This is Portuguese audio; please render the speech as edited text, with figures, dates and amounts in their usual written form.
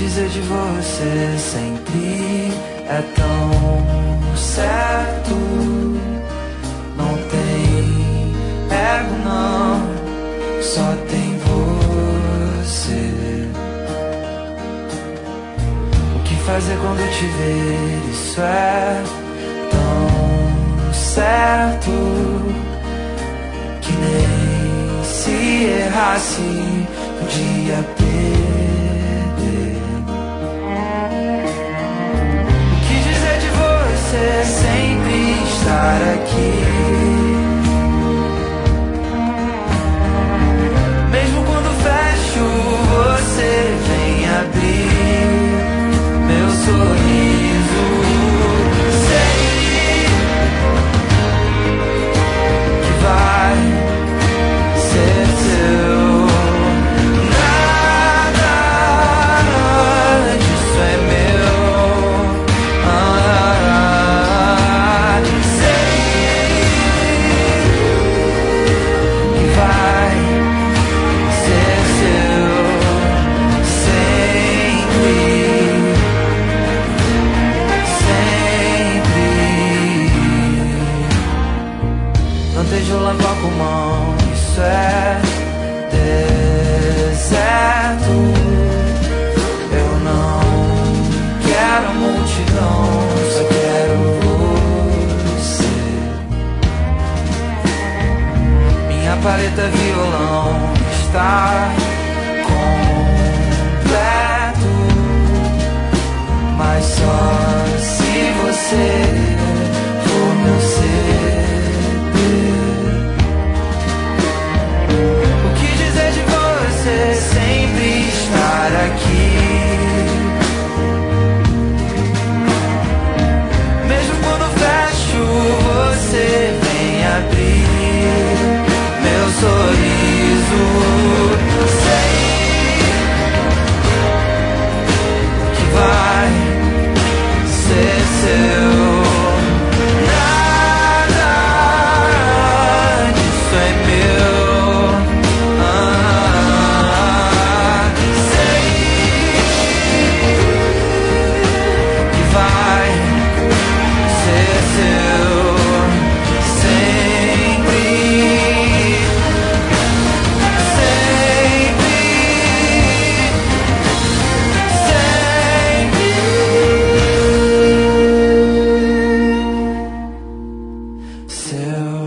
dizer de você sempre é tão certo. Não tem ego não, só tem você. O que fazer quando te ver? Isso é tão certo que nem se errasse podia perder. O que dizer de você sempre estar aqui? Mesmo quando fecho, você vem abrir meu sorriso. Sei que vai ser seu. Nada disso é meu. Sei que vai ser seu sempre, sempre. Não esteja lavar com mão, isso é deserto. Eu não quero a multidão, só quero você. Minha paleta violão está completo, mas só se você for meu CD. O que dizer de você sempre estar aqui? Mesmo quando fecho, você vem abrir meu sorriso. Sei que vai ser seu. Nada disso é meu. Sei que vai ser seu sempre, sempre, sempre seu.